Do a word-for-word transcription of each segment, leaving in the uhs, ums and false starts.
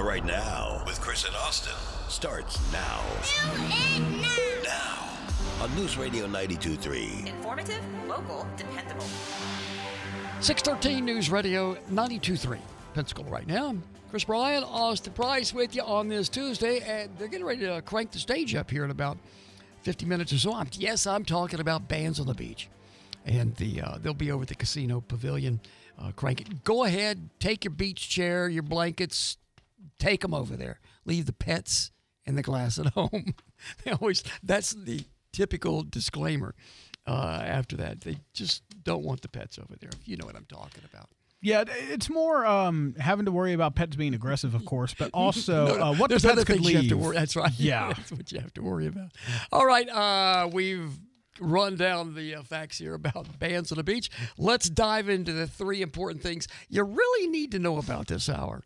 Florida Right Now with Chris and Austin starts now. Now. Now. On News Radio ninety-two point three. Informative, local, dependable. six thirteen News Radio ninety-two point three. Pensacola Right Now. Chris Bryan, Austin Price with you on this Tuesday, and they're getting ready to crank the stage up here in about fifty minutes or so. I'm, yes, I'm talking about Bands on the Beach. And the uh, they'll be over at the Casino Pavilion. Uh, crank it. Go ahead, take your beach chair, your blankets, take them over there. Leave the pets and the glass at home. They always, that's the typical disclaimer uh, after that. They just don't want the pets over there. You know what I'm talking about. Yeah, it's more um, having to worry about pets being aggressive, of course, but also no, no, uh, what the there's pets other could things leave. You have to worry. That's right. Yeah. That's what you have to worry about. All right, uh, we've run down the uh, facts here about Bands on the Beach. Let's dive into the three important things you really need to know about this hour.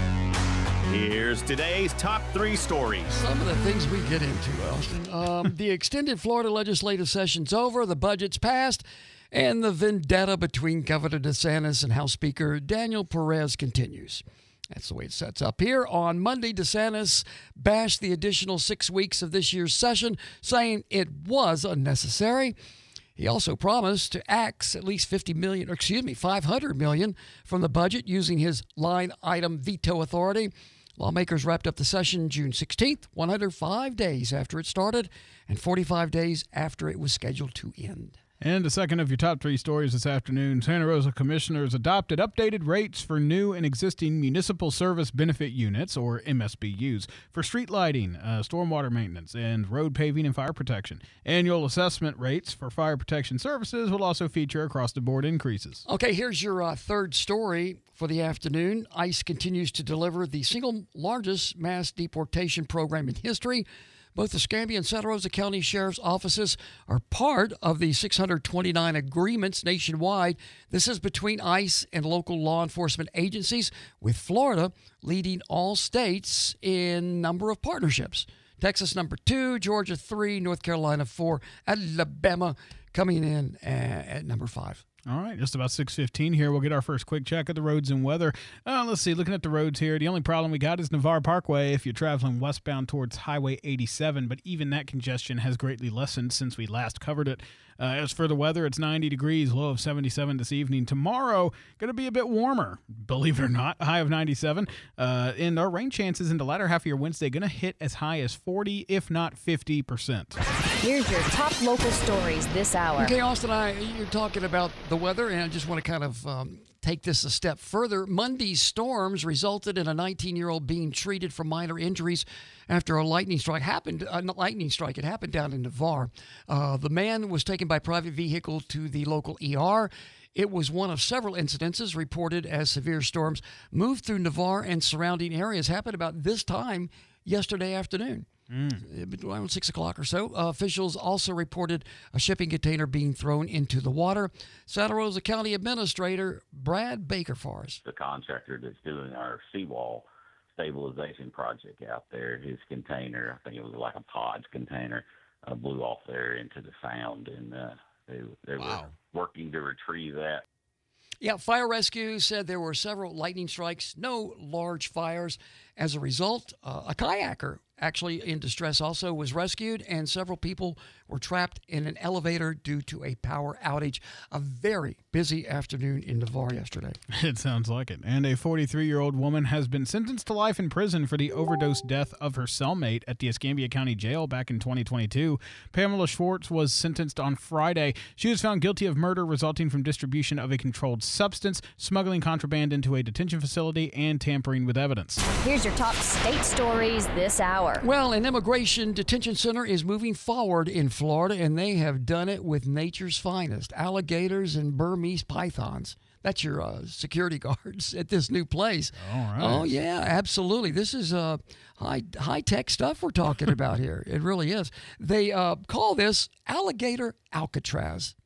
Here's today's top three stories. Some of the things we get into, Austin. Um, the extended Florida legislative session's over, the budget's passed, and the vendetta between Governor DeSantis and House Speaker Daniel Perez continues. That's the way it sets up here. On Monday, DeSantis bashed the additional six weeks of this year's session, saying it was unnecessary. He also promised to axe at least fifty million, or excuse me, five hundred million from the budget using his line item veto authority. Lawmakers wrapped up the session June sixteenth, one hundred five days after it started and forty-five days after it was scheduled to end. And a second of your top three stories this afternoon. Santa Rosa commissioners adopted updated rates for new and existing municipal service benefit units, or M S B Us, for street lighting, uh, stormwater maintenance, and road paving and fire protection. Annual assessment rates for fire protection services will also feature across-the-board increases. Okay, here's your uh, third story for the afternoon. ICE continues to deliver the single largest mass deportation program in history. Both the Escambia and Santa Rosa County Sheriff's offices are part of the six hundred twenty-nine agreements nationwide. This is between ICE and local law enforcement agencies, with Florida leading all states in number of partnerships. Texas number two, Georgia three, North Carolina four, Alabama coming in at, at number five. All right, just about six fifteen here. We'll get our first quick check of the roads and weather. Uh, let's see, looking at the roads here, the only problem we got is Navarre Parkway if you're traveling westbound towards Highway eighty-seven, but even that congestion has greatly lessened since we last covered it. Uh, as for the weather, it's ninety degrees, low of seventy-seven this evening. Tomorrow, going to be a bit warmer, believe it or not, high of ninety-seven. Uh, and our rain chances in the latter half of your Wednesday going to hit as high as forty, if not fifty percent. Here's your top local stories this hour. Okay, Austin, I, you're talking about the weather, and I just want to kind of um, take this a step further. Monday's storms resulted in a nineteen-year-old being treated for minor injuries after a lightning strike happened. A lightning strike. It happened down in Navarre. Uh, the man was taken by private vehicle to the local E R. It was one of several incidences reported as severe storms moved through Navarre and surrounding areas. Happened about this time yesterday afternoon. Mm. Around six o'clock or so. Uh, officials also reported a shipping container being thrown into the water. Santa Rosa County Administrator Brad Bakerfors. The contractor that's doing our seawall stabilization project out there, his container, I think it was like a pods container, uh, blew off there into the sound, and uh, they, they wow. were working to retrieve that. Yeah, fire rescue said there were several lightning strikes, no large fires. As a result, uh, a kayaker actually in distress also was rescued, and several people were trapped in an elevator due to a power outage. A very busy afternoon in Navarre yesterday. It sounds like it. And a forty-three-year-old woman has been sentenced to life in prison for the overdose death of her cellmate at the Escambia County Jail back in twenty twenty-two. Pamela Schwartz was sentenced on Friday. She was found guilty of murder resulting from distribution of a controlled substance, smuggling contraband into a detention facility, and tampering with evidence. Here's your top state stories this hour. Well, an immigration detention center is moving forward in Florida, and they have done it with nature's finest, alligators and Burmese pythons. That's your uh, security guards at this new place. All right. Oh, yeah, absolutely. This is uh, high, high-tech stuff we're talking about here. It really is. They uh, call this Alligator Alcatraz.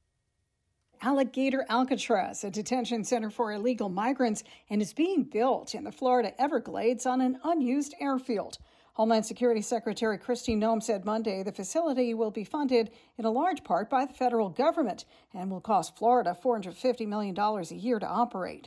Alligator Alcatraz, a detention center for illegal migrants, and is being built in the Florida Everglades on an unused airfield. Homeland Security Secretary Kristi Noem said Monday the facility will be funded in a large part by the federal government and will cost Florida four hundred fifty million dollars a year to operate.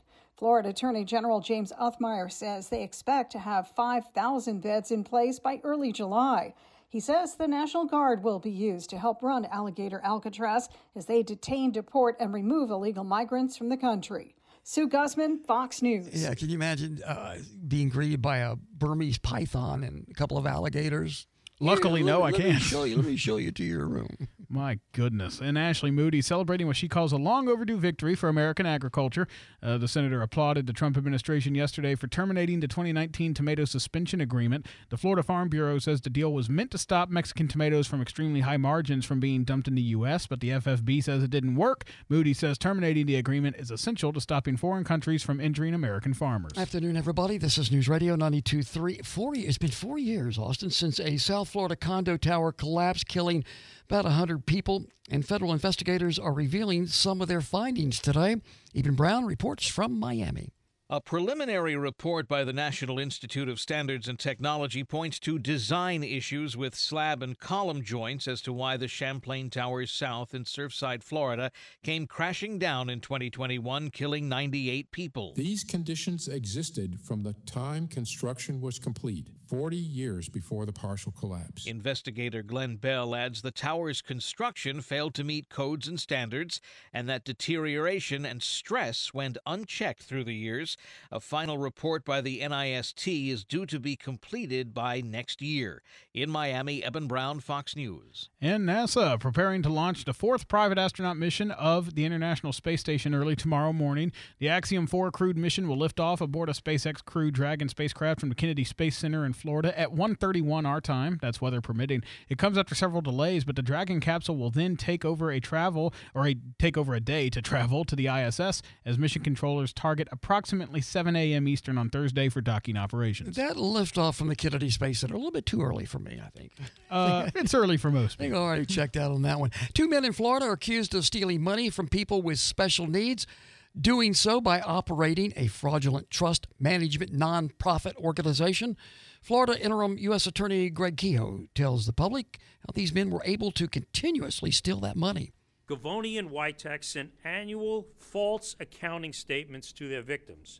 Florida Attorney General James Othmeyer says they expect to have five thousand beds in place by early July. He says the National Guard will be used to help run Alligator Alcatraz as they detain, deport, and remove illegal migrants from the country. Sue Guzman, Fox News. Yeah, can you imagine uh, being greeted by a Burmese python and a couple of alligators? Luckily, Here, no, let, I let can't. Me show you, let me show you to your room. My goodness. And Ashley Moody celebrating what she calls a long overdue victory for American agriculture. Uh, the senator applauded the Trump administration yesterday for terminating the twenty nineteen tomato suspension agreement. The Florida Farm Bureau says the deal was meant to stop Mexican tomatoes from extremely high margins from being dumped in the U S, but the F F B says it didn't work. Moody says terminating the agreement is essential to stopping foreign countries from injuring American farmers. Afternoon, everybody. This is News Radio ninety-two point three. Four, it's been four years, Austin, since a South Florida condo tower collapsed, killing about one hundred people, and federal investigators are revealing some of their findings today. Eben Brown reports from Miami. A preliminary report by the National Institute of Standards and Technology points to design issues with slab and column joints as to why the Champlain Towers South in Surfside, Florida, came crashing down in twenty twenty-one, killing ninety-eight people. These conditions existed from the time construction was complete, forty years before the partial collapse. Investigator Glenn Bell adds the tower's construction failed to meet codes and standards, and that deterioration and stress went unchecked through the years. A final report by the N I S T is due to be completed by next year. In Miami, Eben Brown, Fox News. And NASA preparing to launch the fourth private astronaut mission of the International Space Station early tomorrow morning. The Axiom four crewed mission will lift off aboard a SpaceX Crew Dragon spacecraft from the Kennedy Space Center in Florida at one thirty-one our time. That's weather permitting. It comes after several delays, but the Dragon capsule will then take over a travel or a take over a day to travel to the I S S as mission controllers target approximately seven a.m. Eastern on Thursday for docking operations. That liftoff from the Kennedy Space Center, a little bit too early for me, I think. Uh, it's early for most people. I think I already checked out on that one. Two men in Florida are accused of stealing money from people with special needs, doing so by operating a fraudulent trust management nonprofit organization. Florida interim U S Attorney Greg Kehoe tells the public how these men were able to continuously steal that money. Gavoni and Witek sent annual false accounting statements to their victims,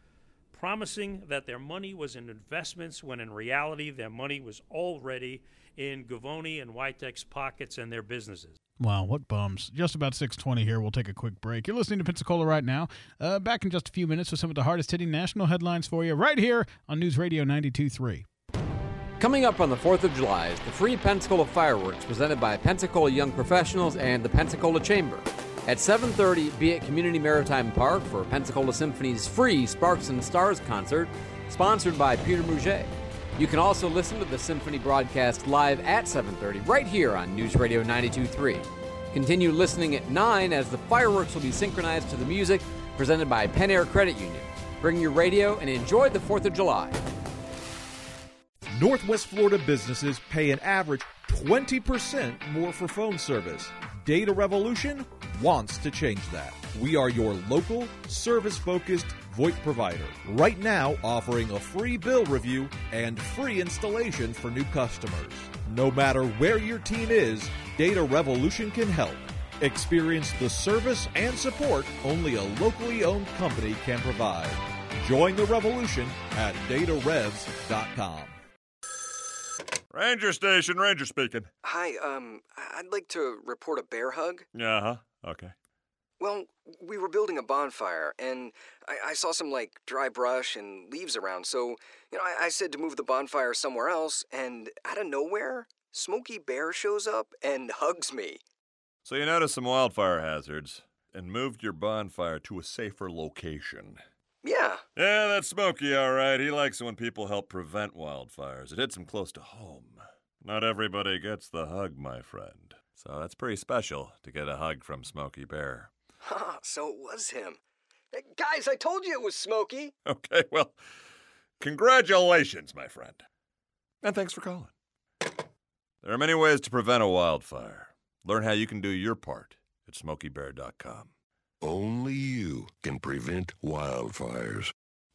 promising that their money was in investments when in reality their money was already in Gavoni and Witek's pockets and their businesses. Wow, what bums. Just about six twenty here. We'll take a quick break. You're listening to Pensacola right now. Uh, back in just a few minutes with some of the hardest-hitting national headlines for you right here on News Radio ninety-two point three. Coming up on the fourth of July is the free Pensacola Fireworks presented by Pensacola Young Professionals and the Pensacola Chamber. At seven thirty, be at Community Maritime Park for Pensacola Symphony's free Sparks and Stars concert, sponsored by Peter Mouget. You can also listen to the Symphony broadcast live at seven thirty right here on News Radio ninety-two point three. Continue listening at nine as the fireworks will be synchronized to the music presented by Penn Air Credit Union. Bring your radio and enjoy the fourth of July. Northwest Florida businesses pay an average twenty percent more for phone service. Data Revolution wants to change that. We are your local, service-focused VoIP provider. Right now, offering a free bill review and free installation for new customers. No matter where your team is, Data Revolution can help. Experience the service and support only a locally owned company can provide. Join the revolution at data revs dot com. Ranger Station, Ranger speaking. Hi, um, I'd like to report a bear hug. Uh-huh, okay. Well, we were building a bonfire, and I, I saw some, like, dry brush and leaves around, so, you know, I, I said to move the bonfire somewhere else, and out of nowhere, Smokey Bear shows up and hugs me. So you noticed some wildfire hazards and moved your bonfire to a safer location. Yeah. Yeah, that's Smokey, all right. He likes it when people help prevent wildfires. It hits him close to home. Not everybody gets the hug, my friend. So that's pretty special to get a hug from Smokey Bear. Ha, so it was him. Hey, guys, I told you it was Smokey. Okay, well, congratulations, my friend. And thanks for calling. There are many ways to prevent a wildfire. Learn how you can do your part at smokey bear dot com. Only you can prevent wildfires.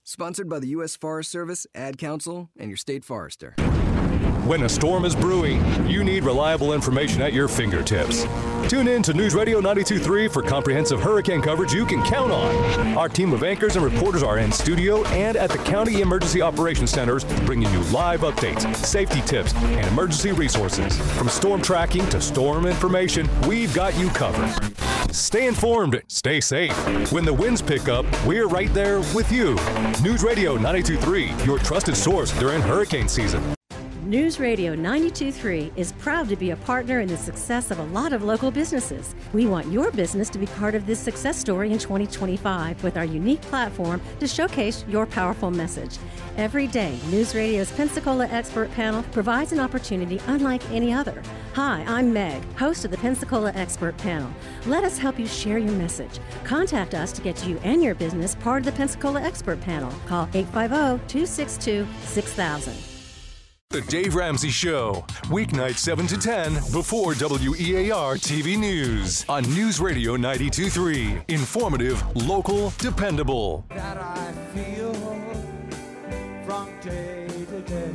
Sponsored by the U S Forest Service, Ad Council, and your state forester. When a storm is brewing, you need reliable information at your fingertips. Tune in to News Radio ninety-two point three for comprehensive hurricane coverage you can count on. Our team of anchors and reporters are in studio and at the County Emergency Operations Centers, bringing you live updates, safety tips, and emergency resources. From storm tracking to storm information, we've got you covered. Stay informed, stay safe. When the winds pick up, we're right there with you. News Radio ninety-two point three, your trusted source during hurricane season. News Radio ninety-two point three is proud to be a partner in the success of a lot of local businesses. We want your business to be part of this success story in twenty twenty-five with our unique platform to showcase your powerful message. Every day, News Radio's Pensacola Expert Panel provides an opportunity unlike any other. Hi, I'm Meg, host of the Pensacola Expert Panel. Let us help you share your message. Contact us to get you and your business part of the Pensacola Expert Panel. Call eight five zero, two six two, six thousand. The Dave Ramsey Show, weeknight seven to ten before W E A R T V News on News Radio ninety-two point three. Informative, local, dependable. That I feel from day to day.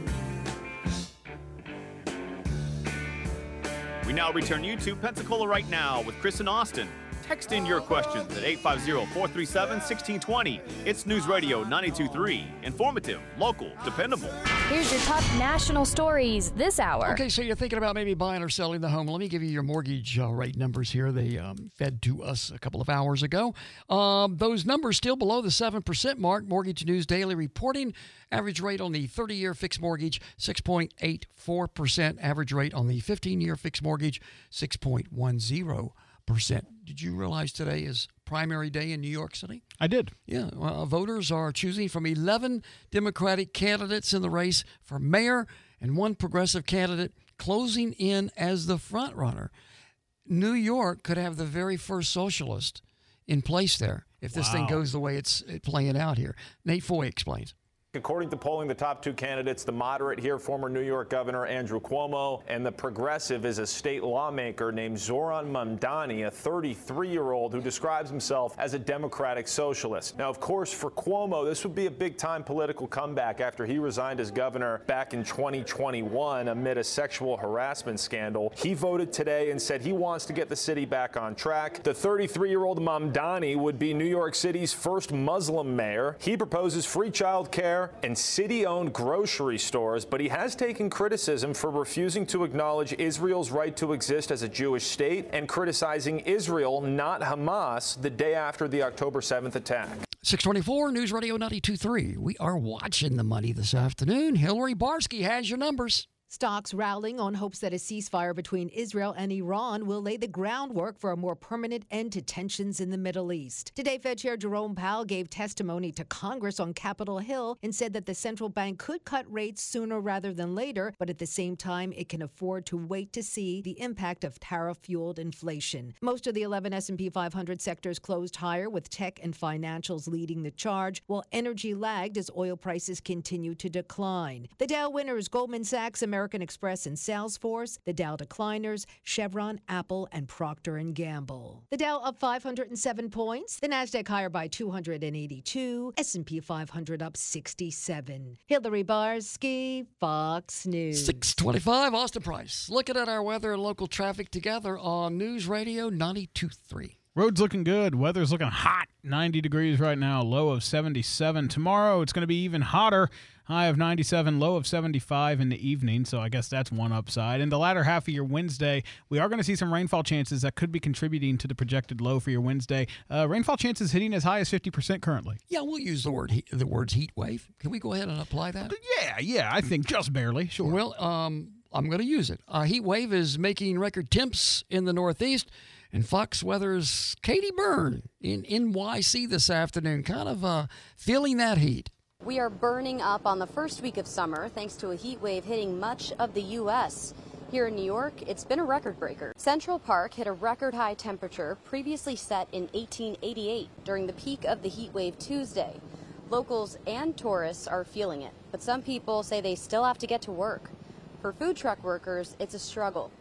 We now return you to Pensacola Right Now with Chris and Austin. Text in your questions at eight five zero, four three seven, one six two zero. It's News Radio ninety-two point three. Informative, local, dependable. Here's your top national stories this hour. Okay, so you're thinking about maybe buying or selling the home. Let me give you your mortgage uh, rate numbers here. They um, fed to us a couple of hours ago. Um, those numbers still below the seven percent mark. Mortgage News Daily reporting average rate on the thirty-year fixed mortgage, six point eight four percent. Average rate on the fifteen-year fixed mortgage, six point one zero percent. Did you realize today is primary day in New York City? I did. Yeah. Well, voters are choosing from eleven Democratic candidates in the race for mayor and one progressive candidate closing in as the front runner. New York could have the very first socialist in place there if this wow. thing goes the way it's playing out here. Nate Foy explains. According to polling, the top two candidates, the moderate here, former New York Governor Andrew Cuomo, and the progressive is a state lawmaker named Zoran Mamdani, a thirty-three-year-old who describes himself as a democratic socialist. Now, of course, for Cuomo, this would be a big-time political comeback after he resigned as governor back in twenty twenty-one amid a sexual harassment scandal. He voted today and said he wants to get the city back on track. The thirty-three-year-old Mamdani would be New York City's first Muslim mayor. He proposes free child care and city-owned grocery stores, but he has taken criticism for refusing to acknowledge Israel's right to exist as a Jewish state and criticizing Israel, not Hamas, the day after the October seventh attack. six twenty-four, News Radio ninety-two point three. We are watching the money this afternoon. Hillary Barsky has your numbers. Stocks rallying on hopes that a ceasefire between Israel and Iran will lay the groundwork for a more permanent end to tensions in the Middle East. Today, Fed Chair Jerome Powell gave testimony to Congress on Capitol Hill and said that the central bank could cut rates sooner rather than later, but at the same time, it can afford to wait to see the impact of tariff-fueled inflation. Most of the eleven S and P five hundred sectors closed higher, with tech and financials leading the charge, while energy lagged as oil prices continued to decline. The Dow winners, Goldman Sachs, American American Express and Salesforce. The Dow decliners, Chevron, Apple, and Procter and Gamble. The Dow up five hundred seven points. The Nasdaq higher by two hundred eighty-two. S and P five hundred up sixty-seven. Hillary Barsky, Fox News. six twenty-five, Austin Price. Looking at our weather and local traffic together on News Radio ninety-two point three. Roads looking good. Weather's looking hot. ninety degrees right now. Low of seventy-seven. Tomorrow it's going to be even hotter. High of ninety-seven, low of seventy-five in the evening, so I guess that's one upside. In the latter half of your Wednesday, we are going to see some rainfall chances that could be contributing to the projected low for your Wednesday. Uh, rainfall chances hitting as high as fifty percent currently. Yeah, we'll use the word heat, the words heat wave. Can we go ahead and apply that? Yeah, yeah, I think just barely. Sure. Well, um, I'm going to use it. A heat wave is making record temps in the Northeast. And Fox Weather's Katie Byrne in N Y C this afternoon, kind of uh, feeling that heat. We are burning up on the first week of summer thanks to a heat wave hitting much of the U S Here in New York, it's been a record breaker. Central Park hit a record high temperature previously set in eighteen eighty-eight during the peak of the heat wave Tuesday. Locals and tourists are feeling it, but some people say they still have to get to work. For food truck workers, it's a struggle.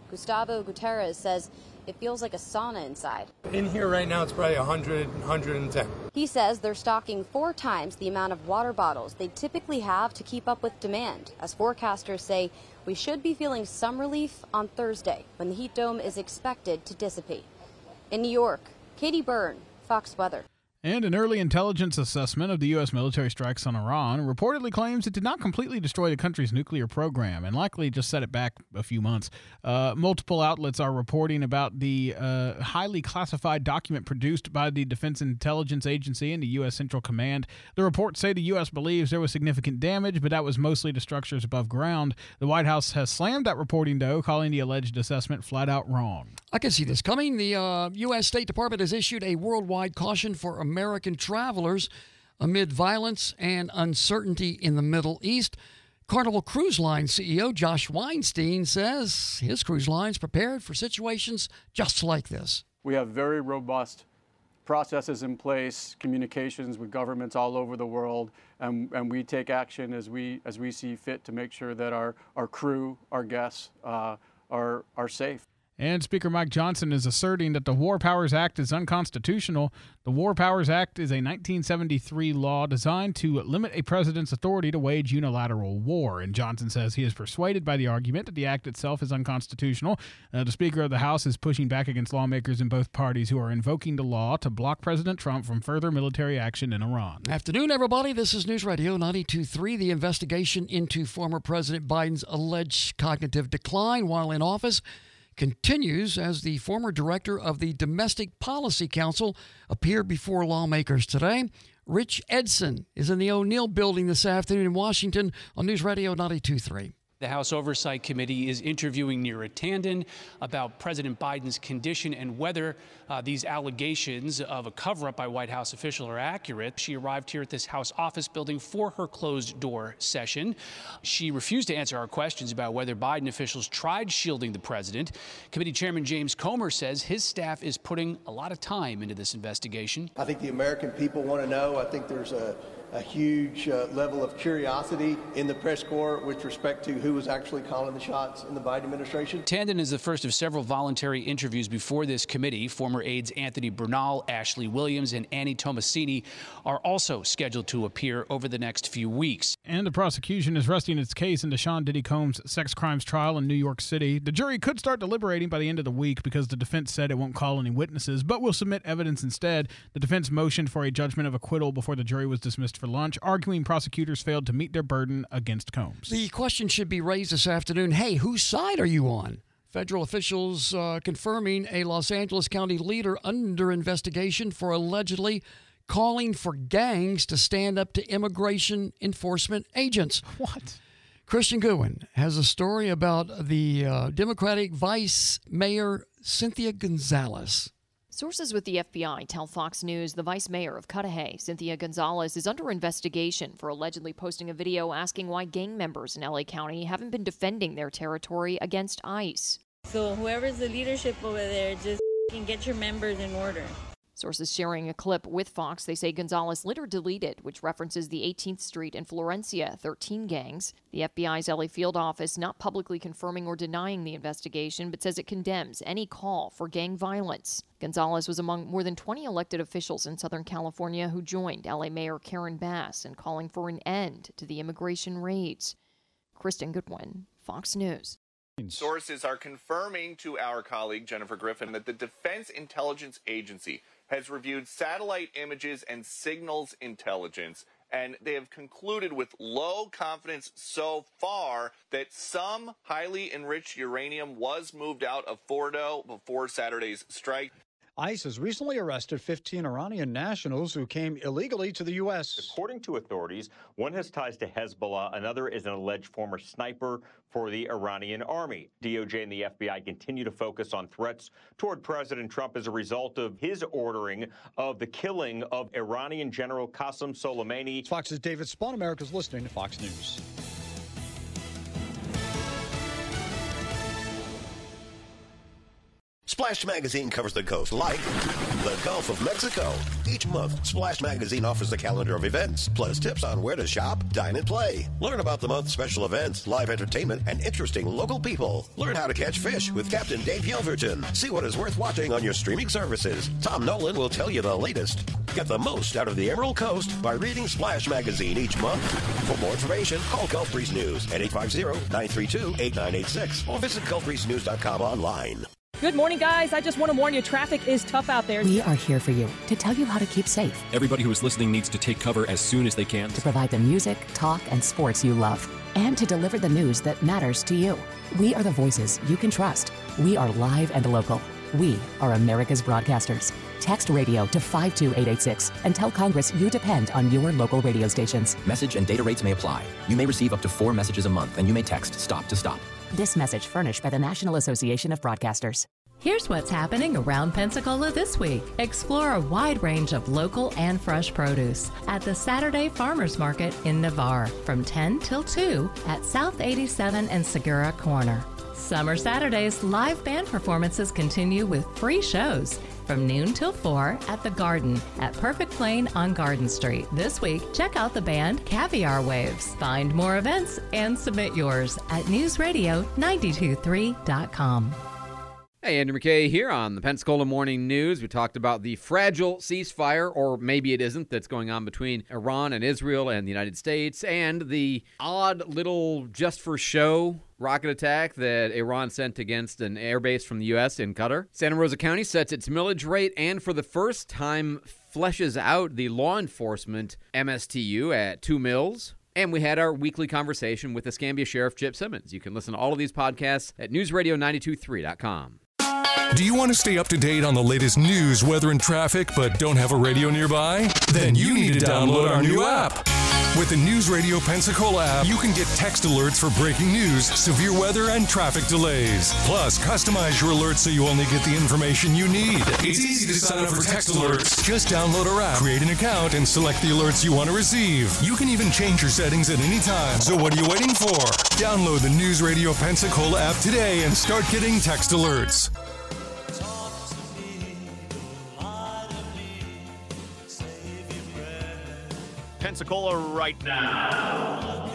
Gustavo Gutierrez says it feels like a sauna inside. In here right now, it's probably one hundred, one hundred ten. He says they're stocking four times the amount of water bottles they typically have to keep up with demand, as forecasters say we should be feeling some relief on Thursday when the heat dome is expected to dissipate. In New York, Katie Byrne, Fox Weather. And an early intelligence assessment of the U S military strikes on Iran reportedly claims it did not completely destroy the country's nuclear program and likely just set it back a few months. Uh, multiple outlets are reporting about the uh, highly classified document produced by the Defense Intelligence Agency and the U S Central Command. The reports say the U S believes there was significant damage, but that was mostly to structures above ground. The White House has slammed that reporting, though, calling the alleged assessment flat out wrong. I can see this coming. The uh, U S State Department has issued a worldwide caution for American travelers amid violence and uncertainty in the Middle East. Carnival Cruise Line C E O Josh Weinstein says his cruise line's prepared for situations just like this. We have very robust processes in place, communications with governments all over the world, and, and we take action as we as we see fit to make sure that our, our crew, our guests, uh, are are safe. And Speaker Mike Johnson is asserting that the War Powers Act is unconstitutional. The War Powers Act is a nineteen seventy-three law designed to limit a president's authority to wage unilateral war. And Johnson says he is persuaded by the argument that the act itself is unconstitutional. Uh, the Speaker of the House is pushing back against lawmakers in both parties who are invoking the law to block President Trump from further military action in Iran. Afternoon, everybody. This is News Radio ninety-two point three. The investigation into former President Biden's alleged cognitive decline while in office continues as the former director of the Domestic Policy Council appeared before lawmakers today. Rich Edson is in the O'Neill Building this afternoon in Washington on News Radio ninety-two point three. The House Oversight Committee is interviewing Neera Tanden about President Biden's condition and whether uh, these allegations of a cover-up by White House officials are accurate. She arrived here at this House office building for her closed-door session. She refused to answer our questions about whether Biden officials tried shielding the president. Committee Chairman James Comer says his staff is putting a lot of time into this investigation. I think the American people want to know. I think there's a a huge uh, level of curiosity in the press corps with respect to who was actually calling the shots in the Biden administration. Tanden is the first of several voluntary interviews before this committee. Former aides Anthony Bernal, Ashley Williams, and Annie Tomasini are also scheduled to appear over the next few weeks. And the prosecution is resting its case in Deshaun Diddy Combs' sex crimes trial in New York City. The jury could start deliberating by the end of the week because the defense said it won't call any witnesses, but will submit evidence instead. The defense motioned for a judgment of acquittal before the jury was dismissed for lunch, arguing prosecutors failed to meet their burden against Combs. The question should be raised this afternoon, hey, whose side are you on? Federal officials uh, confirming a Los Angeles County leader under investigation for allegedly calling for gangs to stand up to immigration enforcement agents. What? Christian Goodwin has a story about the uh, Democratic Vice Mayor Cynthia Gonzalez. Sources with the F B I tell Fox News the vice mayor of Cudahy, Cynthia Gonzalez, is under investigation for allegedly posting a video asking why gang members in L A County haven't been defending their territory against ICE. So whoever's the leadership over there, just get your members in order. Sources sharing a clip with Fox, they say Gonzalez later deleted, which references the eighteenth Street and Florencia thirteen gangs. The F B I's L A field office not publicly confirming or denying the investigation, but says it condemns any call for gang violence. Gonzalez was among more than twenty elected officials in Southern California who joined L A Mayor Karen Bass in calling for an end to the immigration raids. Kristen Goodwin, Fox News. Sources are confirming to our colleague Jennifer Griffin that the Defense Intelligence Agency has reviewed satellite images and signals intelligence, and they have concluded with low confidence so far that some highly enriched uranium was moved out of Fordo before Saturday's strike. ICE has recently arrested fifteen Iranian nationals who came illegally to the U S. According to authorities, one has ties to Hezbollah, another is an alleged former sniper for the Iranian army. D O J and the F B I continue to focus on threats toward President Trump as a result of his ordering of the killing of Iranian General Qasem Soleimani. Fox's David Spahn, America's listening to Fox News. Splash Magazine covers the coast like the Gulf of Mexico. Each month, Splash Magazine offers a calendar of events, plus tips on where to shop, dine, and play. Learn about the month's special events, live entertainment, and interesting local people. Learn how to catch fish with Captain Dave Yelverton. See what is worth watching on your streaming services. Tom Nolan will tell you the latest. Get the most out of the Emerald Coast by reading Splash Magazine each month. For more information, call Gulf Breeze News at eight five zero, nine three two, eight nine eight six or visit gulf breeze news dot com online. Good morning, guys. I just want to warn you, traffic is tough out there. We are here for you to tell you how to keep safe. Everybody who is listening needs to take cover as soon as they can. To provide the music, talk, and sports you love. And to deliver the news that matters to you. We are the voices you can trust. We are live and local. We are America's broadcasters. Text radio to five two eight eight six and tell Congress you depend on your local radio stations. Message and data rates may apply. You may receive up to four messages a month, and you may text STOP to STOP. This message furnished by the National Association of Broadcasters. Here's what's happening around Pensacola this week. Explore a wide range of local and fresh produce at the Saturday Farmers Market in Navarre from ten till two at South eighty-seven and Segura Corner. Summer Saturdays live band performances continue with free shows from noon till four at The Garden at Perfect Plain on Garden Street. This week, check out the band Caviar Waves. Find more events and submit yours at news radio nine two three dot com. Hey, Andrew McKay here on the Pensacola Morning News. We talked about the fragile ceasefire, or maybe it isn't, that's going on between Iran and Israel and the United States, and the odd little just-for-show rocket attack that Iran sent against an airbase from the U S in Qatar. Santa Rosa County sets its millage rate and for the first time fleshes out the law enforcement M S T U at two mills. And we had our weekly conversation with Escambia Sheriff Chip Simmons. You can listen to all of these podcasts at news radio nine two three dot com. Do you want to stay up to date on the latest news, weather, and traffic, but don't have a radio nearby? Then you need to download our new app. With the News Radio Pensacola app, you can get text alerts for breaking news, severe weather, and traffic delays. Plus, customize your alerts so you only get the information you need. It's easy to sign up for text alerts. Just download our app, create an account, and select the alerts you want to receive. You can even change your settings at any time. So what are you waiting for? Download the News Radio Pensacola app today and start getting text alerts. Pensacola right now.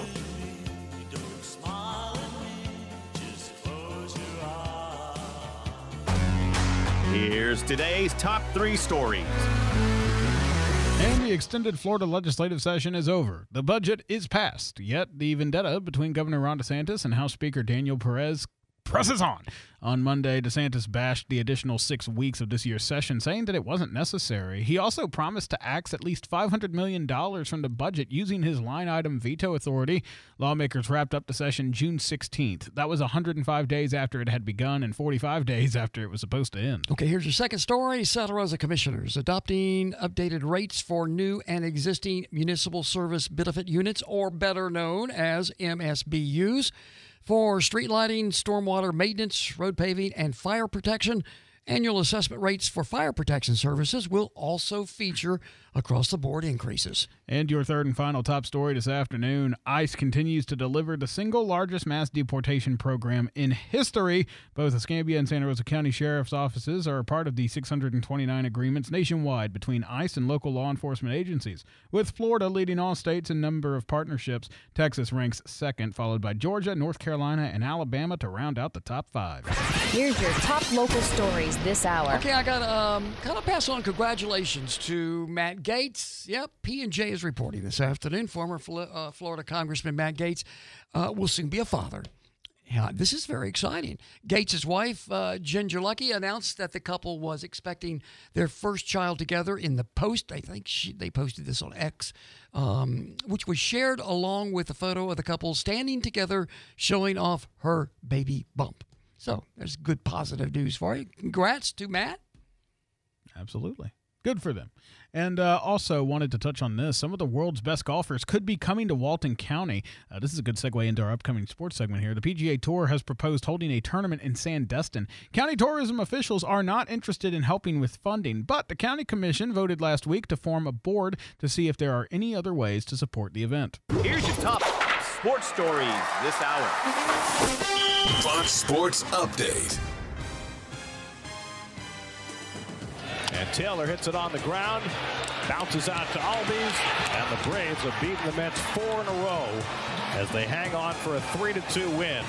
Here's today's top three stories. And the extended Florida legislative session is over. The budget is passed, yet the vendetta between Governor Ron DeSantis and House Speaker Daniel Perez presses on. On Monday, DeSantis bashed the additional six weeks of this year's session, saying that it wasn't necessary. He also promised to axe at least five hundred million dollars from the budget using his line-item veto authority. Lawmakers wrapped up the session June sixteenth. That was one hundred five days after it had begun and forty-five days after it was supposed to end. Okay, here's your second story. Santa Rosa commissioners adopting updated rates for new and existing municipal service benefit units, or better known as M S B Us. For street lighting, stormwater maintenance, road paving, and fire protection, annual assessment rates for fire protection services will also feature across-the-board increases. And your third and final top story this afternoon, ICE continues to deliver the single largest mass deportation program in history. Both Escambia and Santa Rosa County Sheriff's offices are a part of the six hundred twenty-nine agreements nationwide between ICE and local law enforcement agencies. With Florida leading all states in number of partnerships, Texas ranks second, followed by Georgia, North Carolina, and Alabama to round out the top five. Here's your top local stories this hour. Okay, I got to um, kind of pass on congratulations to Matt Gaetz. Yep, P and J is reporting this afternoon. Former uh, Florida Congressman Matt Gaetz uh, will soon be a father. Yeah, this is very exciting. Gaetz' wife, uh, Ginger Lucky, announced that the couple was expecting their first child together in the post. I think she, they posted this on X, um, which was shared along with a photo of the couple standing together, showing off her baby bump. So there's good positive news for you. Congrats to Matt. Absolutely. Good for them. And uh, also wanted to touch on this. Some of the world's best golfers could be coming to Walton County. Uh, this is a good segue into our upcoming sports segment here. The P G A Tour has proposed holding a tournament in Sandestin. County tourism officials are not interested in helping with funding, but the county commission voted last week to form a board to see if there are any other ways to support the event. Here's your top sports stories this hour. Fox Sports Update. And Taylor hits it on the ground, bounces out to Albies, and the Braves have beaten the Mets four in a row as they hang on for a three to two win.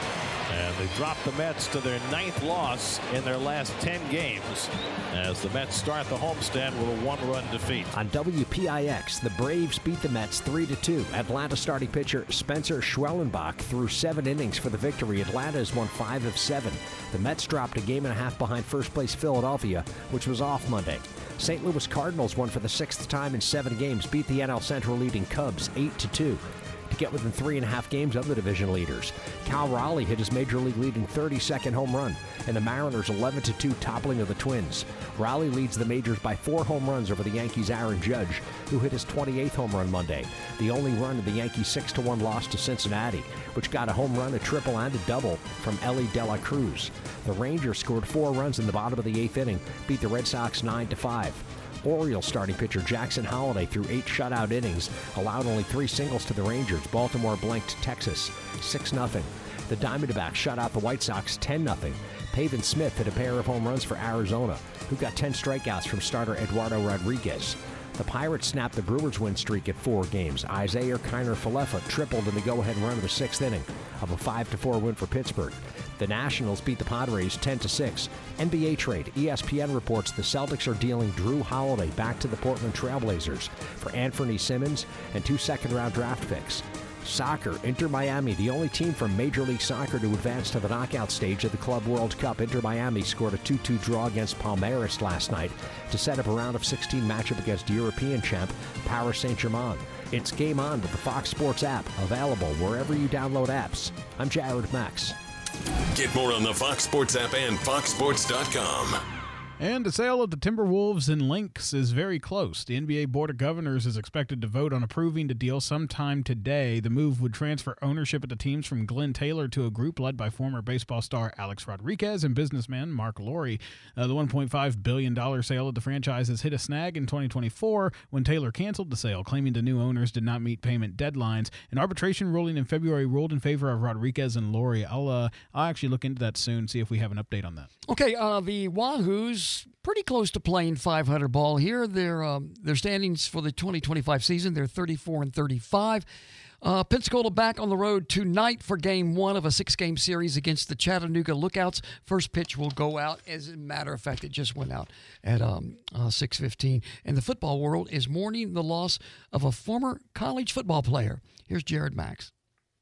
And they dropped the Mets to their ninth loss in their last ten games as the Mets start the homestand with a one-run defeat. On W P I X, the Braves beat the Mets three to two. Atlanta starting pitcher Spencer Schwellenbach threw seven innings for the victory. Atlanta has won five of seven. The Mets dropped a game and a half behind first-place Philadelphia, which was off Monday. Saint Louis Cardinals won for the sixth time in seven games, beat the N L Central leading Cubs eight to two. To get within three and a half games of the division leaders. Cal Raleigh hit his major league leading thirty-second home run, and the Mariners eleven to two toppling of the Twins. Raleigh leads the majors by four home runs over the Yankees' Aaron Judge, who hit his twenty-eighth home run Monday, the only run in the Yankees' six to one loss to Cincinnati, which got a home run, a triple, and a double from Ellie De La Cruz. The Rangers scored four runs in the bottom of the eighth inning, beat the Red Sox nine to five. Orioles starting pitcher Jackson Holliday threw eight shutout innings, allowed only three singles to the Rangers. Baltimore blanked Texas six nothing. The Diamondbacks shut out the White Sox ten nothing. Pavin Smith hit a pair of home runs for Arizona, who got ten strikeouts from starter Eduardo Rodriguez. The Pirates snapped the Brewers' win streak at four games. Isaiah Kiner-Falefa tripled in the go-ahead run of the sixth inning of a five to four win for Pittsburgh. The Nationals beat the Padres ten to six. N B A trade. E S P N reports the Celtics are dealing Drew Holiday back to the Portland Trailblazers for Anthony Simmons and two second-round draft picks. Soccer. Inter Miami, the only team from Major League Soccer to advance to the knockout stage of the Club World Cup. Inter Miami scored a two two draw against Palmeiras last night to set up a round of sixteen matchup against European champ Paris Saint-Germain. It's Game On with the Fox Sports app, available wherever you download apps. I'm Jared Max. Get more on the Fox Sports app and fox sports dot com. And the sale of the Timberwolves and Lynx is very close. The N B A Board of Governors is expected to vote on approving the deal sometime today. The move would transfer ownership of the teams from Glenn Taylor to a group led by former baseball star Alex Rodriguez and businessman Mark Lowry. Uh, the one point five billion dollars sale of the franchises hit a snag in twenty twenty-four when Taylor canceled the sale, claiming the new owners did not meet payment deadlines. An arbitration ruling in February ruled in favor of Rodriguez and Lowry. I'll, uh, I'll actually look into that soon, see if we have an update on that. Okay, uh, the Wahoos pretty close to playing five hundred ball here. Their um, their standings for the twenty twenty-five season, they're thirty-four and thirty-five. Uh, Pensacola back on the road tonight for game one of a six-game series against the Chattanooga Lookouts. First pitch will go out. As a matter of fact, it just went out at um, uh, six fifteen. And the football world is mourning the loss of a former college football player. Here's Jared Max.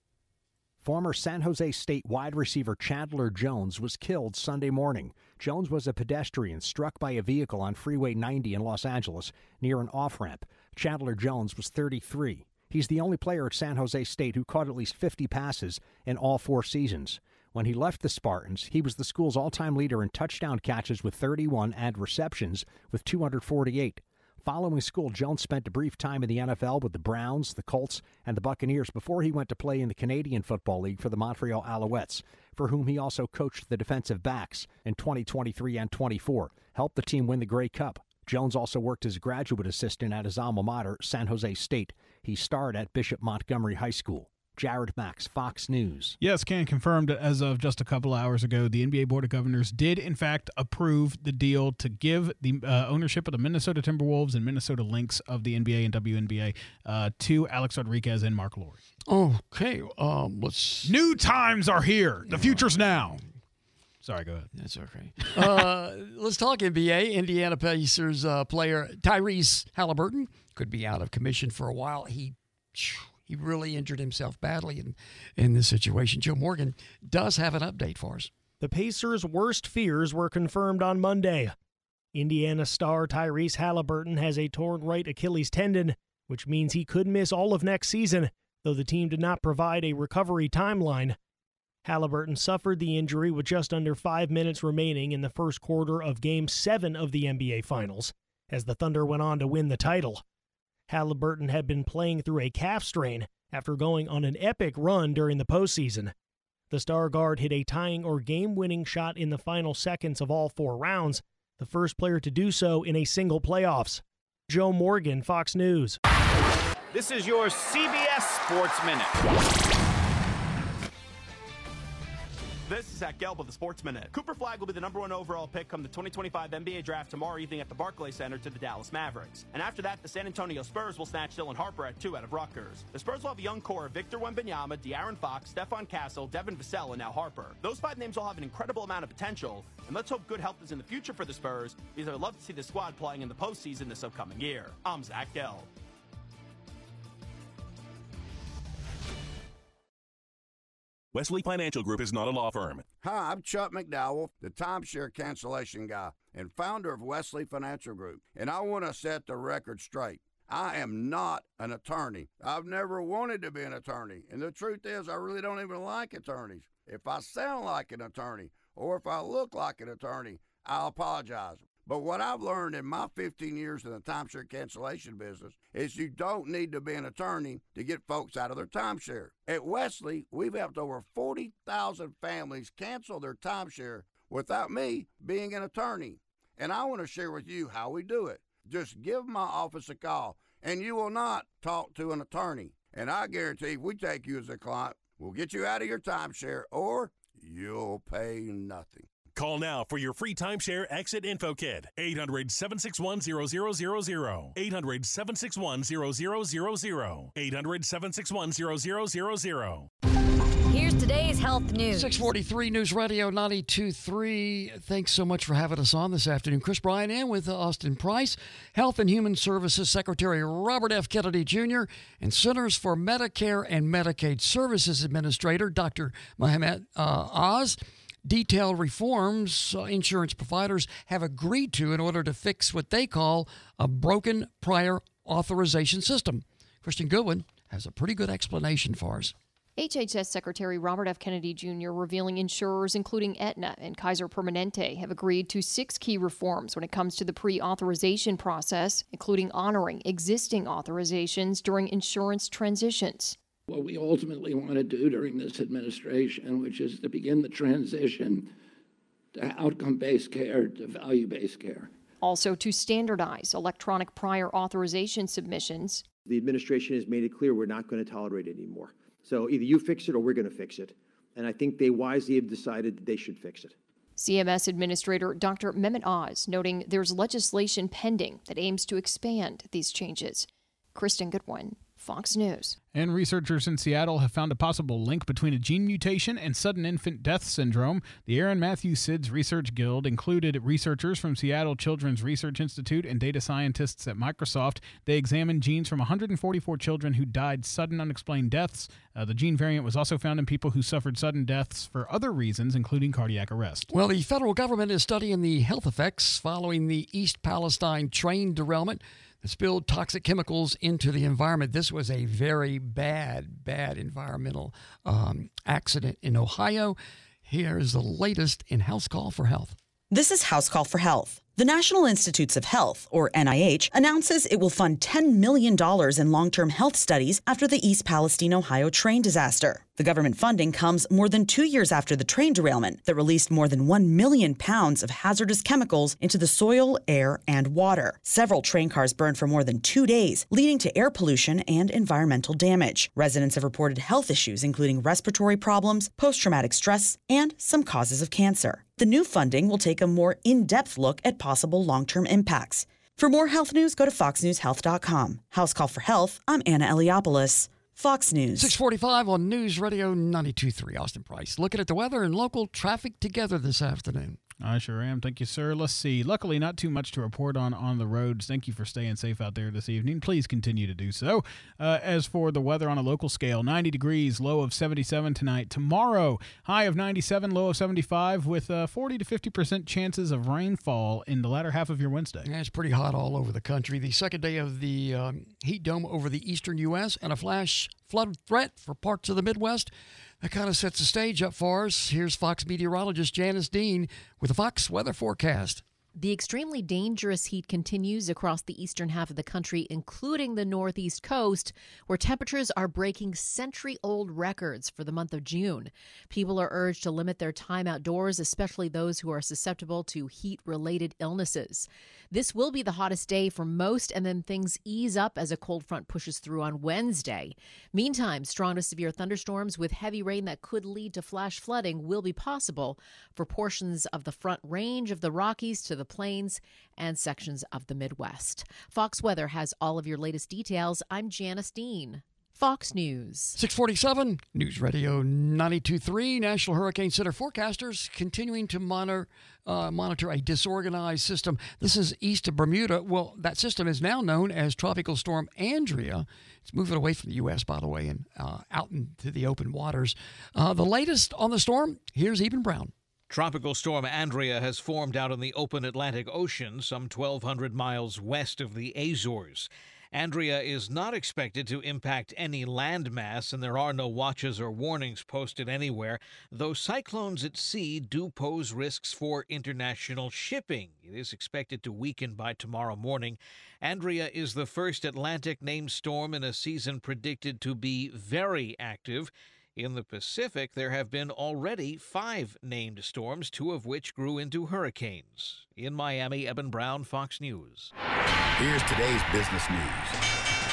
Former San Jose State wide receiver Chandler Jones was killed Sunday morning. Jones was a pedestrian struck by a vehicle on Freeway ninety in Los Angeles near an off-ramp. Chandler Jones was thirty-three. He's the only player at San Jose State who caught at least fifty passes in all four seasons. When he left the Spartans, he was the school's all-time leader in touchdown catches with thirty-one and receptions with two hundred forty-eight. Following school, Jones spent a brief time in the N F L with the Browns, the Colts, and the Buccaneers before he went to play in the Canadian Football League for the Montreal Alouettes, for whom he also coached the defensive backs in twenty twenty-three and twenty-four, helped the team win the Grey Cup. Jones also worked as a graduate assistant at his alma mater, San Jose State. He starred at Bishop Montgomery High School. Jared Max, Fox News. Yes, Ken confirmed that as of just a couple hours ago, the N B A Board of Governors did, in fact, approve the deal to give the uh, ownership of the Minnesota Timberwolves and Minnesota Lynx of the N B A and W N B A uh, to Alex Rodriguez and Mark Lowry. Okay, um, let's... New times are here. The future's now. Sorry, go ahead. That's okay. uh, let's talk N B A. Indiana Pacers uh, player Tyrese Halliburton could be out of commission for a while. He... He really injured himself badly in, in this situation. Joe Morgan does have an update for us. The Pacers' worst fears were confirmed on Monday. Indiana star Tyrese Halliburton has a torn right Achilles tendon, which means he could miss all of next season, though the team did not provide a recovery timeline. Halliburton suffered the injury with just under five minutes remaining in the first quarter of Game seven of the N B A Finals, as the Thunder went on to win the title. Halliburton had been playing through a calf strain after going on an epic run during the postseason. The star guard hit a tying or game-winning shot in the final seconds of all four rounds, the first player to do so in a single playoffs. Joe Morgan, Fox News. This is your C B S Sports Minute. This is Zach Gelb of the Sports Minute. Cooper Flagg will be the number one overall pick come the twenty twenty-five N B A draft tomorrow evening at the Barclays Center to the Dallas Mavericks. And after that, the San Antonio Spurs will snatch Dylan Harper at two out of Rutgers. The Spurs will have a young core of Victor Wembanyama, De'Aaron Fox, Stephon Castle, Devin Vassell, and now Harper. Those five names all have an incredible amount of potential, and let's hope good health is in the future for the Spurs, because I would love to see the squad playing in the postseason this upcoming year. I'm Zach Gelb. Wesley Financial Group is not a law firm. Hi, I'm Chuck McDowell, the timeshare cancellation guy and founder of Wesley Financial Group, and I want to set the record straight. I am not an attorney. I've never wanted to be an attorney, and the truth is I really don't even like attorneys. If I sound like an attorney or if I look like an attorney, I'll apologize. But what I've learned in my fifteen years in the timeshare cancellation business is you don't need to be an attorney to get folks out of their timeshare. At Wesley, we've helped over forty thousand families cancel their timeshare without me being an attorney. And I want to share with you how we do it. Just give my office a call, and you will not talk to an attorney. And I guarantee if we take you as a client, we'll get you out of your timeshare, or you'll pay nothing. Call now for your free timeshare exit info kit. eight hundred, seven six one, zero zero zero zero. eight hundred, seven six one, zero zero zero zero. eight hundred, seven six one, zero zero zero zero. Here's today's health news. six forty-three News Radio ninety-two point three. Thanks so much for having us on this afternoon. Chris Bryan in with Austin Price, Health and Human Services Secretary Robert F. Kennedy Junior, and Centers for Medicare and Medicaid Services Administrator Doctor Mohamed uh, Oz. Detailed reforms uh, insurance providers have agreed to in order to fix what they call a broken prior authorization system. Kristen Goodwin has a pretty good explanation for us. H H S Secretary Robert F. Kennedy Junior revealing insurers, including Aetna and Kaiser Permanente, have agreed to six key reforms when it comes to the pre-authorization process, including honoring existing authorizations during insurance transitions. What we ultimately want to do during this administration, which is to begin the transition to outcome-based care to value-based care. Also to standardize electronic prior authorization submissions. The administration has made it clear we're not going to tolerate it anymore. So either you fix it or we're going to fix it. And I think they wisely have decided that they should fix it. C M S Administrator Doctor Mehmet Oz noting there's legislation pending that aims to expand these changes. Kristen Goodwin, Fox News. And researchers in Seattle have found a possible link between a gene mutation and sudden infant death syndrome. The Aaron Matthews SIDS Research Guild included researchers from Seattle Children's Research Institute and data scientists at Microsoft. They examined genes from one hundred forty-four children who died sudden unexplained deaths. Uh, the gene variant was also found in people who suffered sudden deaths for other reasons, including cardiac arrest. Well, the federal government is studying the health effects following the East Palestine train derailment that spilled toxic chemicals into the environment. This was a very bad, bad environmental um, accident in Ohio. Here's the latest in House Call for Health. This is House Call for Health. The National Institutes of Health, or N I H, announces it will fund ten million dollars in long-term health studies after the East Palestine, Ohio train disaster. The government funding comes more than two years after the train derailment that released more than one million pounds of hazardous chemicals into the soil, air, and water. Several train cars burned for more than two days, leading to air pollution and environmental damage. Residents have reported health issues, including respiratory problems, post-traumatic stress, and some causes of cancer. The new funding will take a more in-depth look at possible long-term impacts. For more health news, go to fox news health dot com. House Call for Health, I'm Anna Eliopoulos. Fox News. six forty-five on News Radio ninety-two point three. Austin Price. Looking at the weather and local traffic together this afternoon. I sure am. Thank you, sir. Let's see. Luckily, not too much to report on on the roads. Thank you for staying safe out there this evening. Please continue to do so. Uh, as for the weather on a local scale, ninety degrees, low of seventy-seven tonight. Tomorrow, high of ninety-seven, low of seventy-five, with uh, forty to fifty percent chances of rainfall in the latter half of your Wednesday. Yeah, it's pretty hot all over the country. The second day of the um, heat dome over the eastern U S and a flash flood threat for parts of the Midwest. That kind of sets the stage up for us. Here's Fox meteorologist Janice Dean with a Fox weather forecast. The extremely dangerous heat continues across the eastern half of the country, including the northeast coast, where temperatures are breaking century-old records for the month of June. People are urged to limit their time outdoors, especially those who are susceptible to heat-related illnesses. This will be the hottest day for most, and then things ease up as a cold front pushes through on Wednesday. Meantime, strong to severe thunderstorms with heavy rain that could lead to flash flooding will be possible for portions of the Front Range of the Rockies to the Plains and sections of the Midwest. Fox Weather has all of your latest details. I'm Janice Dean. Fox News. six forty-seven, News Radio ninety-two point three. National Hurricane Center forecasters continuing to monitor uh, monitor a disorganized system. This is east of Bermuda. Well, that system is now known as Tropical Storm Andrea. It's moving away from the U S, by the way, and uh, out into the open waters. Uh, the latest on the storm, here's Eben Brown. Tropical Storm Andrea has formed out in the open Atlantic Ocean, some twelve hundred miles west of the Azores. Andrea is not expected to impact any landmass, and there are no watches or warnings posted anywhere, though cyclones at sea do pose risks for international shipping. It is expected to weaken by tomorrow morning. Andrea is the first Atlantic named storm in a season predicted to be very active. In the Pacific, there have been already five named storms, two of which grew into hurricanes. In Miami, Eben Brown, Fox News. Here's today's business news.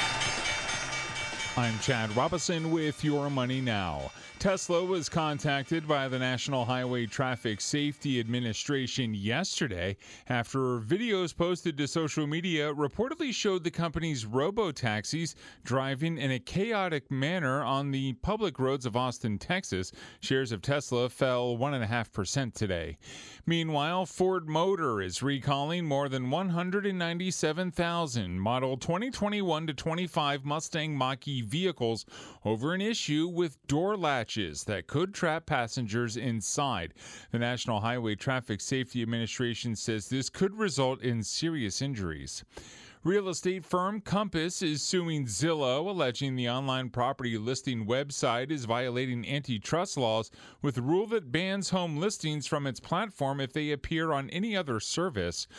I'm Chad Robinson with Your Money Now. Tesla was contacted by the National Highway Traffic Safety Administration yesterday after videos posted to social media reportedly showed the company's robo-taxis driving in a chaotic manner on the public roads of Austin, Texas. Shares of Tesla fell one point five percent today. Meanwhile, Ford Motor is recalling more than one hundred ninety-seven thousand model twenty twenty-one to twenty-five Mustang Mach-E vehicles over an issue with door latches that could trap passengers inside. The National Highway Traffic Safety Administration says this could result in serious injuries. Real estate firm Compass is suing Zillow, alleging the online property listing website is violating antitrust laws with a rule that bans home listings from its platform if they appear on any other service.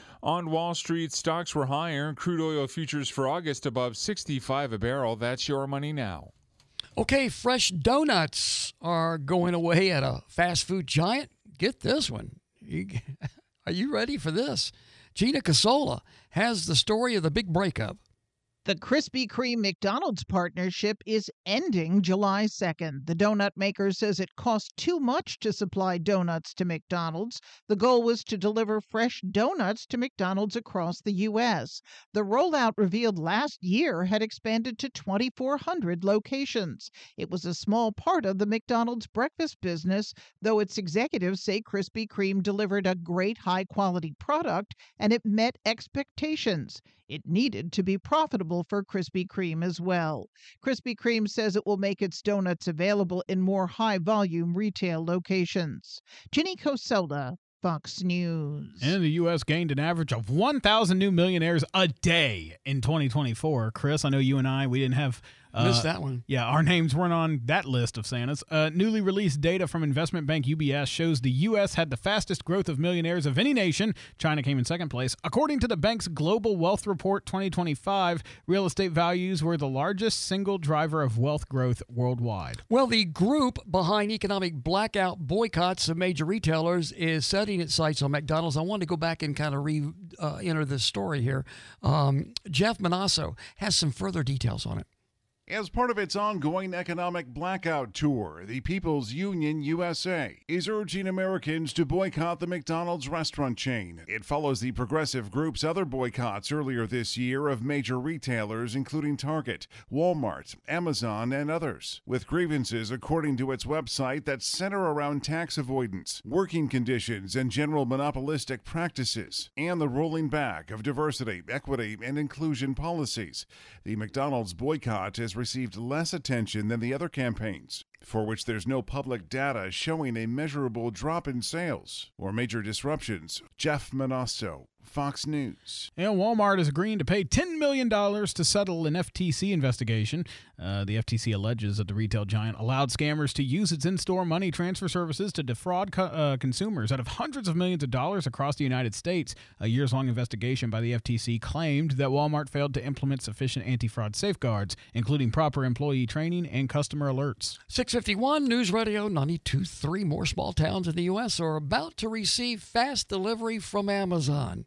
On Wall Street, stocks were higher. Crude oil futures for August above sixty-five a barrel. That's Your Money Now. Okay, fresh donuts are going away at a fast food giant. Get this one. You, are you ready for this? Gina Casola has the story of the big breakup. The Krispy Kreme McDonald's partnership is ending July second. The donut maker says it cost too much to supply donuts to McDonald's. The goal was to deliver fresh donuts to McDonald's across the U S. The rollout revealed last year had expanded to twenty-four hundred locations. It was a small part of the McDonald's breakfast business, though its executives say Krispy Kreme delivered a great high-quality product and it met expectations. It needed to be profitable for Krispy Kreme as well. Krispy Kreme says it will make its donuts available in more high-volume retail locations. Ginny Coselda, Fox News. And the U S gained an average of one thousand new millionaires a day in twenty twenty-four. Chris, I know you and I, we didn't have... Uh, Missed that one. Yeah, our names weren't on that list of Santas. Uh, newly released data from investment bank U B S shows the U S had the fastest growth of millionaires of any nation. China came in second place. According to the bank's Global Wealth Report twenty twenty-five, real estate values were the largest single driver of wealth growth worldwide. Well, the group behind economic blackout boycotts of major retailers is setting its sights on McDonald's. I wanted to go back and kind of re-enter uh, this story here. Um, Jeff Manasso has some further details on it. As part of its ongoing economic blackout tour, the People's Union U S A is urging Americans to boycott the McDonald's restaurant chain. It follows the progressive group's other boycotts earlier this year of major retailers including Target, Walmart, Amazon, and others, with grievances according to its website that center around tax avoidance, working conditions, and general monopolistic practices, and the rolling back of diversity, equity, and inclusion policies. The McDonald's boycott has received less attention than the other campaigns, for which there's no public data showing a measurable drop in sales or major disruptions. Jeff Manasso, Fox News. And Walmart is agreeing to pay ten million dollars to settle an F T C investigation. Uh, the F T C alleges that the retail giant allowed scammers to use its in-store money transfer services to defraud co- uh, consumers out of hundreds of millions of dollars across the United States. A years-long investigation by the F T C claimed that Walmart failed to implement sufficient anti-fraud safeguards, including proper employee training and customer alerts. six fifty-one News Radio ninety-two point three. More small towns in the U S are about to receive fast delivery from Amazon.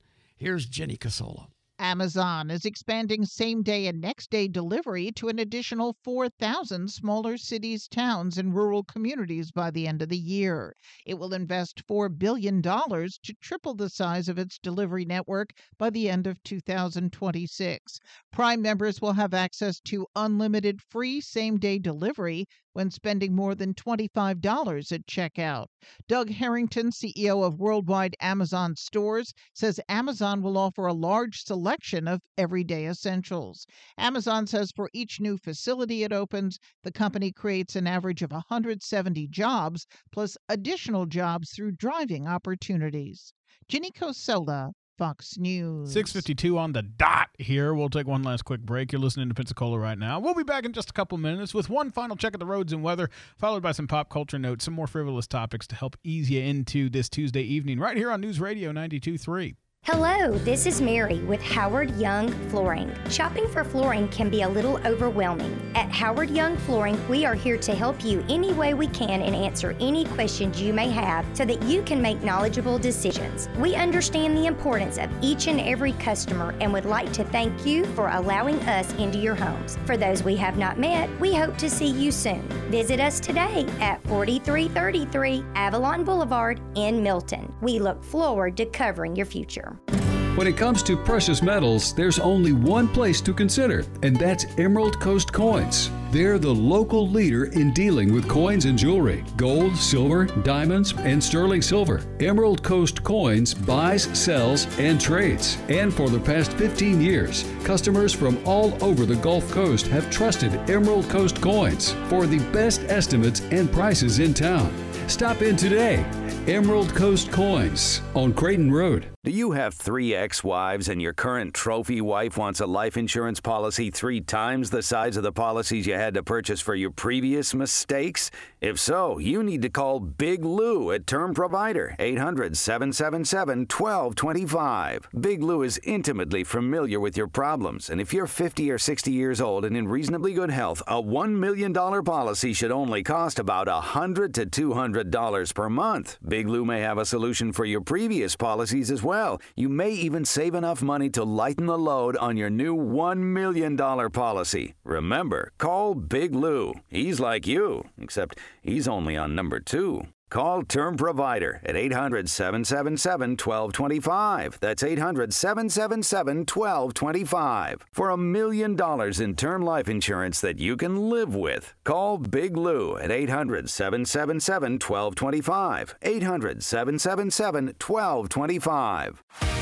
Here's Jenny Casola. Amazon is expanding same-day and next-day delivery to an additional four thousand smaller cities, towns, and rural communities by the end of the year. It will invest four billion dollars to triple the size of its delivery network by the end of two thousand twenty-six. Prime members will have access to unlimited free same-day delivery when spending more than twenty-five dollars at checkout. Doug Harrington, C E O of Worldwide Amazon Stores, says Amazon will offer a large selection of everyday essentials. Amazon says for each new facility it opens, the company creates an average of one hundred seventy jobs, plus additional jobs through driving opportunities. Ginny Cosola, Fox News. six fifty-two on the dot here. We'll take one last quick break. You're listening to Pensacola right now. We'll be back in just a couple minutes with one final check of the roads and weather, followed by some pop culture notes, some more frivolous topics to help ease you into this Tuesday evening right here on News Radio ninety-two point three. Hello, this is Mary with Howard Young Flooring. Shopping for flooring can be a little overwhelming. At Howard Young Flooring, we are here to help you any way we can and answer any questions you may have so that you can make knowledgeable decisions. We understand the importance of each and every customer and would like to thank you for allowing us into your homes. For those we have not met, we hope to see you soon. Visit us today at forty-three thirty-three Avalon Boulevard in Milton. We look forward to covering your future. When it comes to precious metals, there's only one place to consider, and that's Emerald Coast Coins. They're the local leader in dealing with coins and jewelry, gold, silver, diamonds, and sterling silver. Emerald Coast Coins buys, sells, and trades. And for the past fifteen years, customers from all over the Gulf Coast have trusted Emerald Coast Coins for the best estimates and prices in town. Stop in today. Emerald Coast Coins on Creighton Road. Do you have three ex-wives and your current trophy wife wants a life insurance policy three times the size of the policies you had to purchase for your previous mistakes? If so, you need to call Big Lou at Term Provider, eight hundred, seven seven seven, one two two five. Big Lou is intimately familiar with your problems, and if you're fifty or sixty years old and in reasonably good health, a one million dollars policy should only cost about one hundred to two hundred dollars per month. Big Lou may have a solution for your previous policies as well. Well, you may even save enough money to lighten the load on your new one million dollars policy. Remember, call Big Lou. He's like you, except he's only on number two. Call Term Provider at eight hundred, seven seven seven, one two two five. That's eight hundred, seven seven seven, one two two five. For a million dollars in term life insurance that you can live with. Call Big Lou at eight hundred, seven seven seven, one two two five. eight hundred, seven seven seven, one two two five.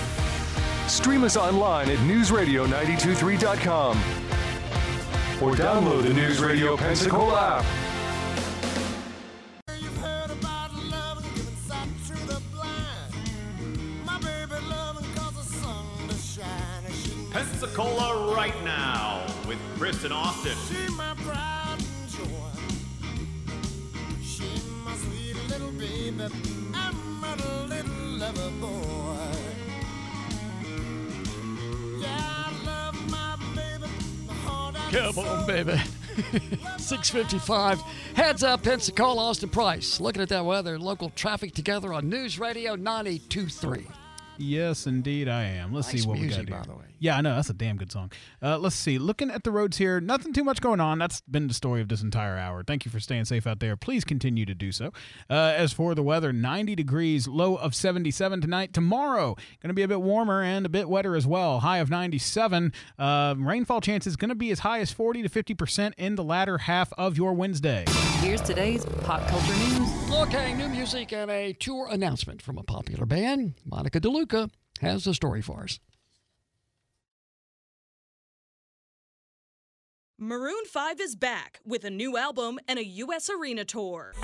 Stream us online at news radio nine two three dot com or download the News Radio Pensacola app. Pensacola right now with Chris and Austin. She my pride and joy. She my sweet little baby. I'm a little lover boy. Yeah, I love my baby. My heart Come on, baby. six fifty-five. Heads up, Pensacola, Austin Price. Looking at that weather, local traffic together on News Radio ninety-two point three. Yes, indeed, I am. Let's nice see what music, we got here. by the way. Yeah, I know. That's a damn good song. Uh, let's see. Looking at the roads here, nothing too much going on. That's been the story of this entire hour. Thank you for staying safe out there. Please continue to do so. Uh, as for the weather, ninety degrees, low of seventy-seven tonight. Tomorrow, going to be a bit warmer and a bit wetter as well. High of ninety-seven. Uh, rainfall chances going to be as high as forty to fifty percent in the latter half of your Wednesday. Here's today's pop culture news. Okay, new music and a tour announcement from a popular band. Monica DeLuca has the story for us. Maroon five is back with a new album and a U S arena tour.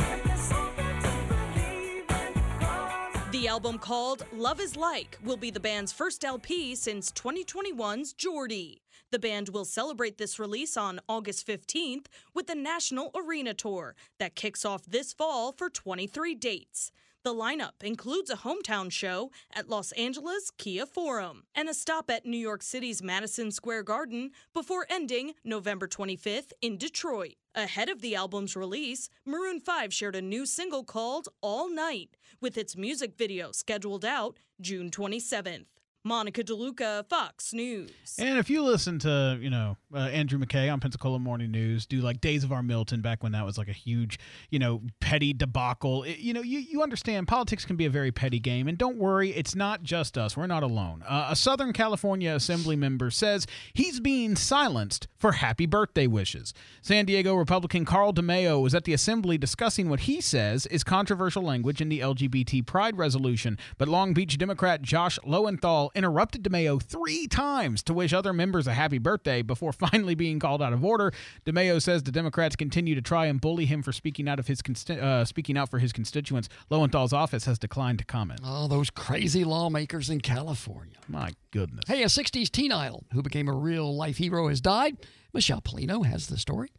The album, called Love Is Like, will be the band's first L P since twenty twenty-one's Geordie. The band will celebrate this release on August fifteenth with the National Arena Tour that kicks off this fall for twenty-three dates. The lineup includes a hometown show at Los Angeles Kia Forum and a stop at New York City's Madison Square Garden before ending November twenty-fifth in Detroit. Ahead of the album's release, Maroon five shared a new single called All Night, with its music video scheduled out June twenty-seventh. Monica DeLuca, Fox News. And if you listen to, you know, uh, Andrew McKay on Pensacola Morning News, do like Days of Our Milton back when that was like a huge, you know, petty debacle, it, you know, you, you understand politics can be a very petty game. And don't worry, it's not just us. We're not alone. Uh, a Southern California Assembly member says he's being silenced for happy birthday wishes. San Diego Republican Carl DeMaio was at the Assembly discussing what he says is controversial language in the L G B T Pride resolution. But Long Beach Democrat Josh Lowenthal interrupted DeMaio three times to wish other members a happy birthday before finally being called out of order. DeMaio says the Democrats continue to try and bully him for speaking out of his consti- uh, speaking out for his constituents. Lowenthal's office has declined to comment. Oh, those crazy lawmakers in California. My goodness. Hey, a sixties teen idol who became a real-life hero has died. Michelle Polino has the story.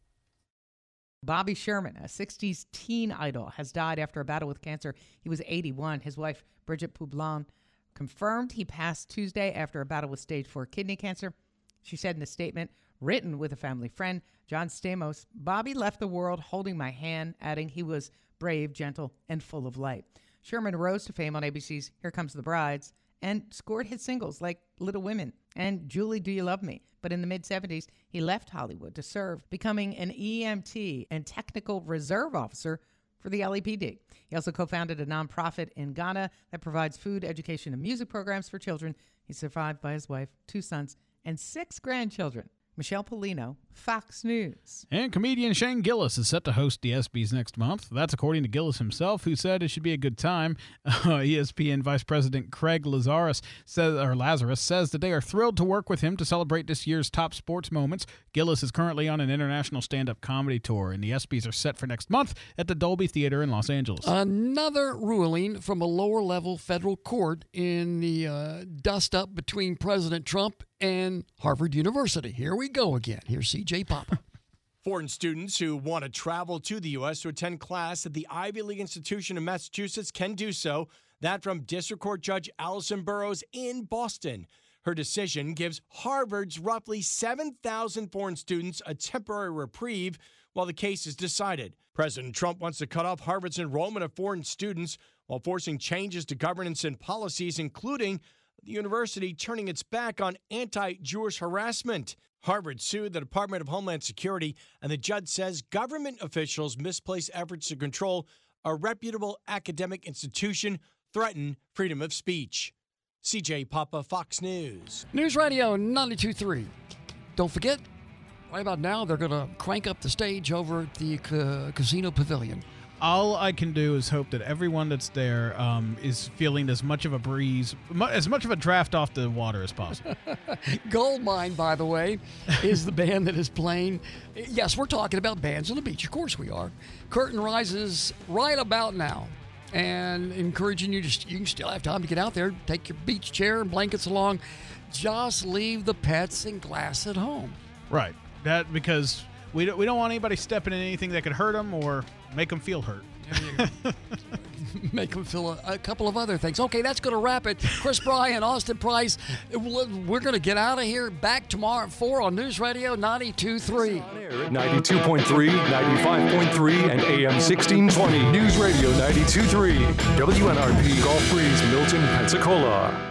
Bobby Sherman, a sixties teen idol, has died after a battle with cancer. He was eighty-one. His wife, Bridget Poublon, confirmed he passed Tuesday after a battle with stage four kidney cancer. She said in a statement written with a family friend, John Stamos, Bobby left the world holding my hand, adding he was brave, gentle, and full of light. Sherman rose to fame on A B C's Here Comes the Brides and scored hit singles like Little Women and Julie, Do You Love Me? But in the mid-seventies, he left Hollywood to serve, becoming an E M T and technical reserve officer for the L A P D. He also co-founded a nonprofit in Ghana that provides food, education, and music programs for children. He's survived by his wife, two sons, and six grandchildren. Michelle Polino, Fox News. And comedian Shane Gillis is set to host the ESPYs next month. That's according to Gillis himself, who said it should be a good time. Uh, E S P N Vice President Craig Lazarus says, or Lazarus says that they are thrilled to work with him to celebrate this year's top sports moments. Gillis is currently on an international stand-up comedy tour, and the ESPYs are set for next month at the Dolby Theater in Los Angeles. Another ruling from a lower-level federal court in the uh, dust-up between President Trump and Harvard University. Here we go again. Here's C J Papa. Foreign students who want to travel to the U S to attend class at the Ivy League institution in Massachusetts can do so. That from District Court Judge Allison Burroughs in Boston. Her decision gives Harvard's roughly seven thousand foreign students a temporary reprieve while the case is decided. President Trump wants to cut off Harvard's enrollment of foreign students while forcing changes to governance and policies, including the university turning its back on anti-Jewish harassment. Harvard sued the Department of Homeland Security, and the judge says government officials' misplaced efforts to control a reputable academic institution threaten freedom of speech. C J Papa, Fox News. News Radio ninety-two point three. Don't forget, right about now, they're going to crank up the stage over at the ca- Casino Pavilion. All I can do is hope that everyone that's there um, is feeling as much of a breeze, mu- as much of a draft off the water as possible. Goldmine, by the way, is the band that is playing. Yes, we're talking about Bands on the Beach. Of course we are. Curtain rises right about now. And encouraging you to, you can still have time to get out there, take your beach chair and blankets along. Just leave the pets and glass at home. Right. That because we don't, we don't want anybody stepping in anything that could hurt them or make them feel hurt. Make them feel a, a couple of other things. Okay, that's going to wrap it. Chris Bryan, Austin Price. We're going to get out of here. Back tomorrow at four on News Radio ninety-two point three. ninety-two point three, ninety-five point three, and A M sixteen twenty. News Radio ninety-two point three. W N R P Gulf Breeze, Milton, Pensacola.